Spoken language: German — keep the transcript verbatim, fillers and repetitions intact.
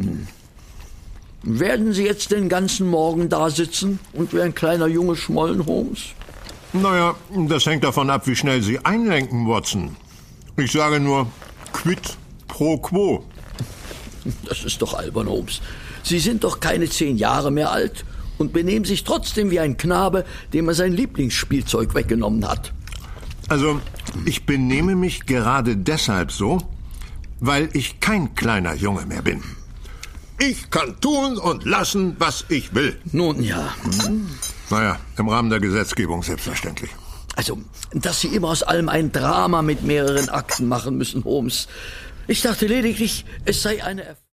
Werden Sie jetzt den ganzen Morgen da sitzen und wie ein kleiner Junge schmollen, Holmes? Naja, das hängt davon ab, wie schnell Sie einlenken, Watson. Ich sage nur quid pro quo. Das ist doch albern, Holmes. Sie sind doch keine zehn Jahre mehr alt und benehmen sich trotzdem wie ein Knabe, dem er sein Lieblingsspielzeug weggenommen hat. Also, ich benehme mich gerade deshalb so, weil ich kein kleiner Junge mehr bin. Ich kann tun und lassen, was ich will. Nun ja. Hm. Naja, im Rahmen der Gesetzgebung selbstverständlich. Also, dass Sie immer aus allem ein Drama mit mehreren Akten machen müssen, Holmes. Ich dachte lediglich, es sei eine... Erf-